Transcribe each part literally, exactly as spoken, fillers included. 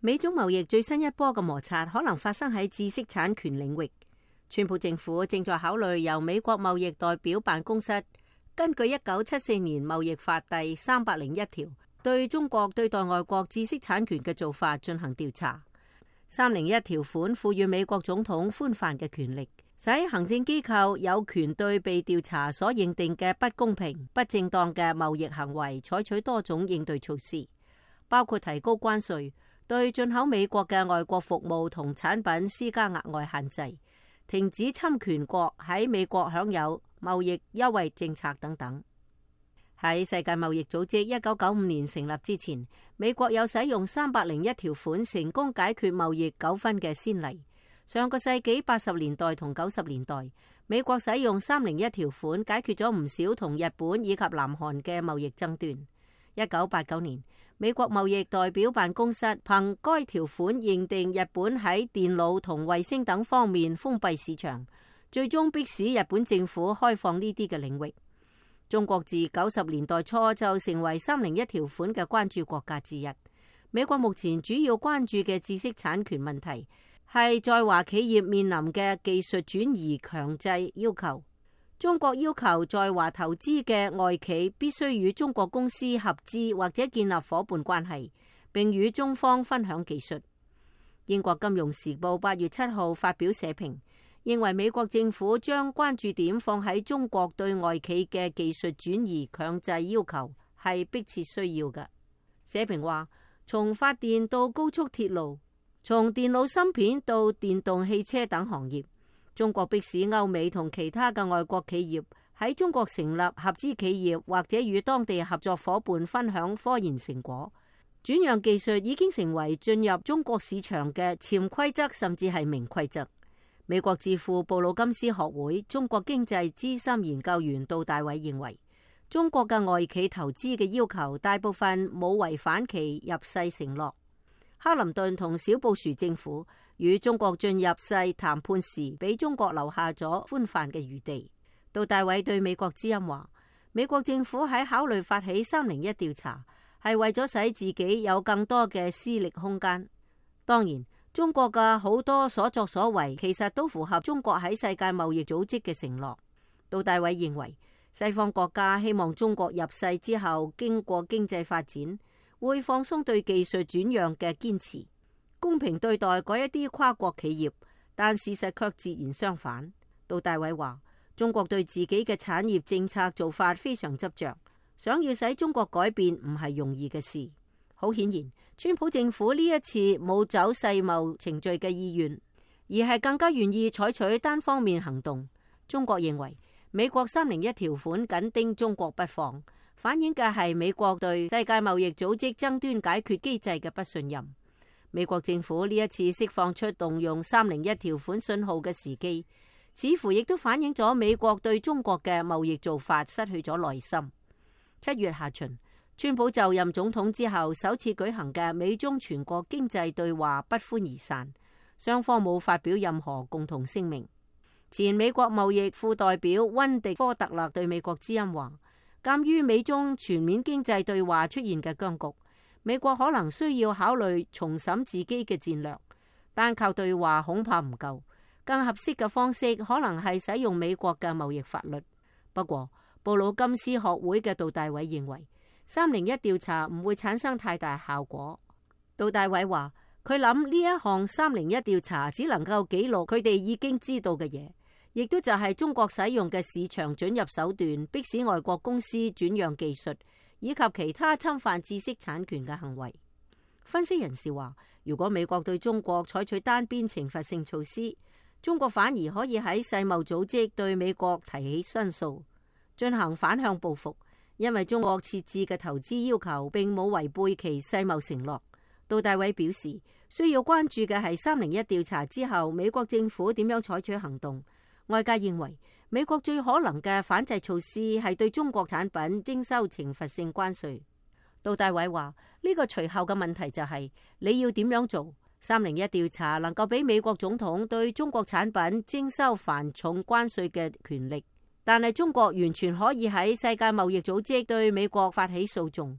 美中貿易最新一波嘅摩擦可能發生喺知識產權領域。川普政府正在考慮由美國貿易代表辦公室根據一九七四年貿易法第三百零一條對中國對待外國知識產權嘅做法進行調查。三零一條款賦予美國總統寬泛嘅權力，使行政機構有權對被調查所認定嘅不公平、不正當嘅貿易行為採取多種應對措施，包括提高關稅、對進口美國嘅外國服務同產品施加額外限制、停止侵權國喺美國享有貿易優惠政策等等。喺世界貿易組織一九九五年成立之前，美國有使用三百零一條款成功解決貿易糾紛嘅先例。上個世紀八十年代同九十年代，美國使用三零一條款解決咗唔少同日本以及南韓嘅貿易爭端。一九八九年，美國貿易代表辦公室憑該條款認定日本喺電腦同衛星等方面封閉市場，最終迫使日本政府開放呢啲嘅領域。中國自九十年代初就成為三零一條款嘅關注國家之一。美國目前主要關注嘅知識產權問題係在華企業面臨嘅技術轉移強制要求。中國要求在華投資嘅外企必須與中國公司合資或者建立夥伴關係，並與中方分享技術。英國金融時報八月七號發表社評，認為美國政府將關注點放喺中國對外企嘅技術轉移強制要求係迫切需要嘅。社評話，從發電到高速鐵路，從電腦芯片到電動汽車等行業，中國迫使歐美同其他嘅外國企業喺中國成立合資企業，或者與當地合作夥伴分享科研成果。轉讓技術已經成為進入中國市場嘅潛規則，甚至係明規則。美國智庫布魯金斯學會中國經濟資深研究員杜大偉認為，中國嘅外企投資嘅要求大部分冇違反其入世承諾。克林頓同小布殊政府與中國進入世談判時，俾中國留下咗寬泛嘅餘地。杜大偉對美國之音話，美國政府喺考慮發起三零一調查，係為咗使自己有更多嘅私力空間。當然，中國嘅好多所作所為其實都符合中國喺世界貿易組織嘅承諾。杜大偉認為，西方國家希望中國入世之後，經過經濟發展，會放鬆對技術轉讓嘅堅持，公平對待嗰一啲跨國企業，但事實卻截然相反。杜大偉話，中國對自己嘅產業政策做法非常執着，想要使中國改變唔係容易嘅事。好顯然，川普政府呢一次冇走世貿程序嘅意願，而係更加願意採取單方面行動。中國認為美國三零一條款緊盯中國不放，反映嘅係美國對世界貿易組織爭端解決機制嘅不信任。美國政府呢一次釋放出動用三零一條款信號嘅時機，似乎亦都反映咗美國對中國嘅貿易做法失去咗耐心。七月下旬，川普就任總統之後首次舉行嘅美中全國經濟對話不歡而散，雙方冇發表任何共同聲明。前美國貿易副代表溫迪科特勒對美國之音話，鑒於美中全面經濟對話出現嘅僵局，美國可能需要考慮重審自己嘅戰略，單靠對話恐怕唔夠，更合適嘅方式可能係使用美國嘅貿易法律。不過，布魯金斯學會嘅杜大偉認為，三零一調查唔會產生太大效果。杜大偉話，佢諗呢一項三零一調查只能夠記錄佢哋已經知道嘅嘢，亦都就係中國使用嘅市場准入手段，迫使外國公司轉讓技術，以及其他侵犯知識產權嘅行為。分析人士話，如果美國對中國採取單邊懲罰性措施，中國反而可以喺世貿組織對美國提起申訴，進行反向報復，因為中國設置嘅投資要求並冇違背其世貿承諾。杜大偉表示，需要關注嘅係三零一調查之後美國政府點樣採取行動。外界認為，美國最可能嘅反制措施係對中國產品徵收懲罰性關稅。杜大偉話，呢個隨後嘅問題就係，你要點樣做？三零一調查能夠俾美國總統對中國產品徵收繁重關稅嘅權力，但係中國完全可以喺世界貿易組織對美國發起訴訟，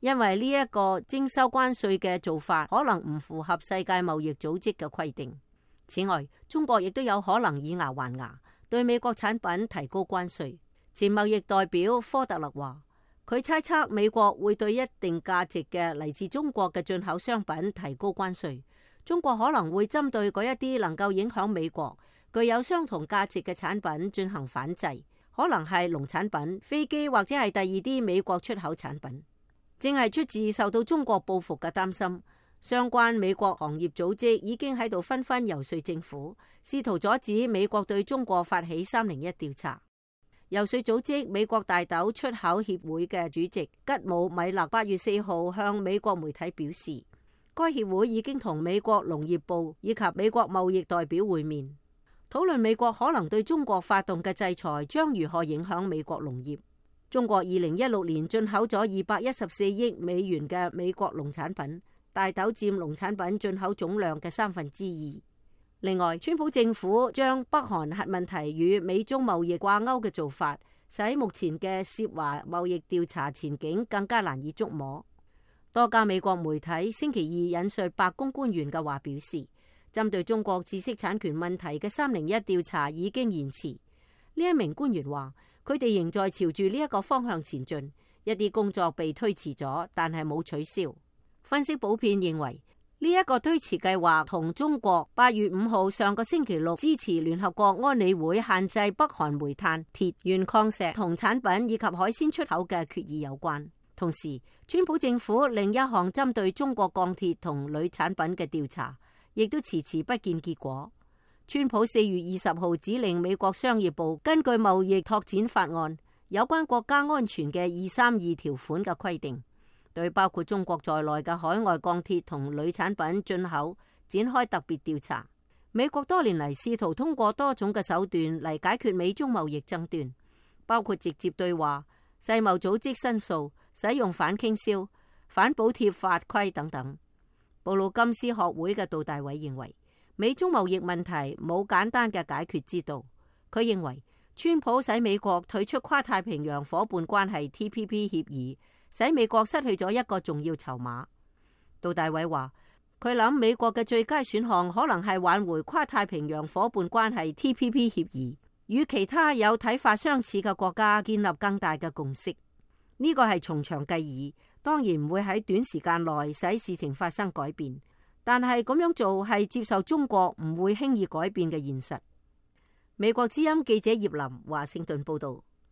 因為呢一個徵收關稅嘅做法可能唔符合世界貿易組織嘅規定。此外，中國亦都有可能以牙還牙，對美國產品提高關稅。前貿易代表科特勒話，佢猜測美國會對一定價值嘅嚟自中國嘅進口商品提高關稅。中國可能會針對嗰一啲能夠影響美國、具有相同價值嘅產品進行反制，可能係農產品、飛機或者係第二啲美國出口產品。正係出自受到中國報復嘅擔心，相關美國行業組織已經喺度紛紛遊說政府，試圖阻止美國對中國發起三零一調查。遊說組織美國大豆出口協會嘅主席吉姆米勒八月四號向美國媒體表示，該協會已經同美國農業部以及美國貿易代表會面，討論美國可能對中國發動嘅制裁將如何影響美國農業。中國二零一六年進口咗二百一十四億美元嘅美國農產品，大豆佔農產品進口總量嘅三分之二。另外，川普政府將北韓核問題與美中貿易掛鈎嘅做法，使目前嘅涉華貿易調查前景更加難以捉摸。多家美國媒體星期二引述白宮官員嘅話表示，針對中國知識產權問題嘅三零一調查已經延遲。呢一名官員話，佢哋仍在朝住呢一個方向前進，一啲工作被推遲咗，但係冇取消。分析普遍認為，呢一個推遲計劃同中國八月五號上個星期六支持聯合國安理會限制北韓煤炭、鐵、鉛礦石同產品以及海鮮出口嘅決議有關。同時，川普政府另一項針對中國鋼鐵同鋁產品嘅調查，亦都遲遲不見結果。川普四月二十號指令美國商業部根據貿易拓展法案有關國家安全嘅二三二條款嘅規定，對包括中國在內嘅海外鋼鐵同鋁產品進口展開特別調查。美國多年嚟試圖通過多種嘅手段嚟解決美中貿易爭端，包括直接對話、世貿組織申訴、使用反傾銷、反補貼法規等等。布魯金斯學會嘅杜大偉認為，美中貿易問題冇簡單嘅解決之道。佢認為，川普使美國退出跨太平洋夥伴關係 T P P 協議，使美國失去咗一個重要籌碼。杜大偉話，佢諗美國嘅最佳選項可能係挽回跨太平洋夥伴關係 T P P 協議，與其他有睇法相似嘅國家建立更大嘅共識。呢個係從長計議，當然唔會喺短時間內使事情發生改變。但係咁樣做係接受中國唔會輕易改變嘅現實。美國之音記者葉林華盛頓報道。